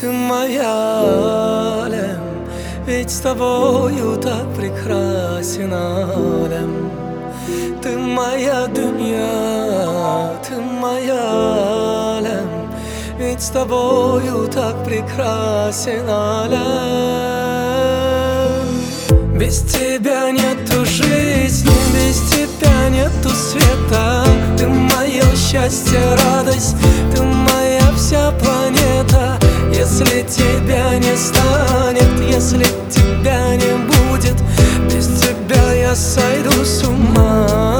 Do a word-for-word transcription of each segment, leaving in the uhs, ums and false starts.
Ты моя, Алем, ведь с тобою так прекрасен Алем. Ты моя дунья, ты моя, Алем, ведь с тобою так прекрасен Алем. Без тебя нету жизни, без тебя нету света. Ты мое счастье, радость, ты моя вся планета. Если тебя не станет, если тебя не будет, без тебя я сойду с ума.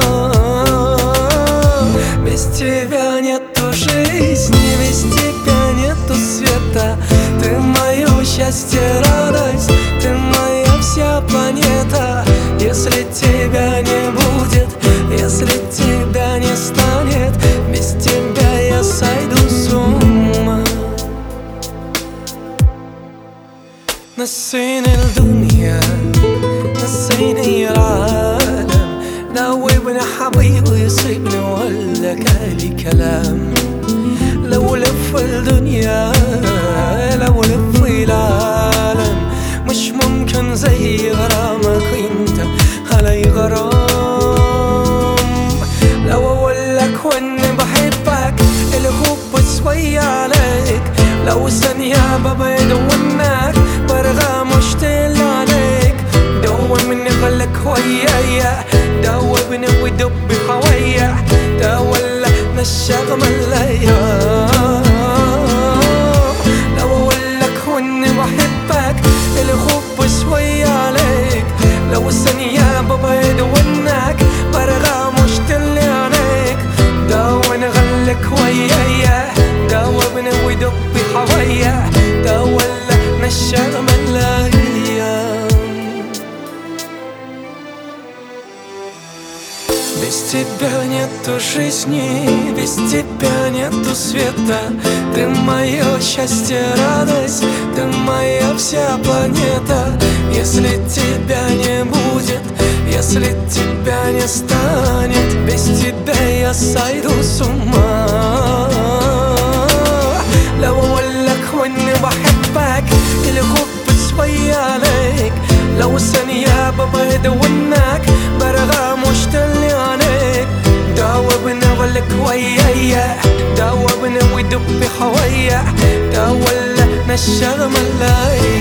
Без тебя нету жизни, без тебя нету света. Ты мое счастье, радость, ты моя вся планета. Если тебя не будет, если тебя не станет, без тебя я сойду с ума. نسيني الدنيا نسيني العالم، دوبني حبيبي يصيبني ولا كالي كلام. لو لف الدنيا لو لف العالم مش ممكن زي غرامك انت علي غرام. لو اقولك واني بحبك الحب شوية عليك، لو ثانية ببعد عنك برغى مشتاق عليك. دوبني خليك ويايا، دوبني ودب حوايا، تولى نشغم الليا. لو اقولك واني بحبك الحب شوية عليك، لو ثانية ببعد عنك برغى مشتاق عليك. دوبني خليك ويايا، دوبني ودب حوايا، تولى نشغم الليا. Без тебя нету жизни, без тебя нету света. Ты мое счастье, радость, ты моя вся планета. Если тебя не будет, если тебя не станет, без тебя я сойду с ума. لو اقولك واني بحبك الحب شوية عليك، لو ثانية ببعد عنك برغى مشتاق عليك. دوبني خليك ويايا، دوبني ودب حوايا، تولى نشغم الليل.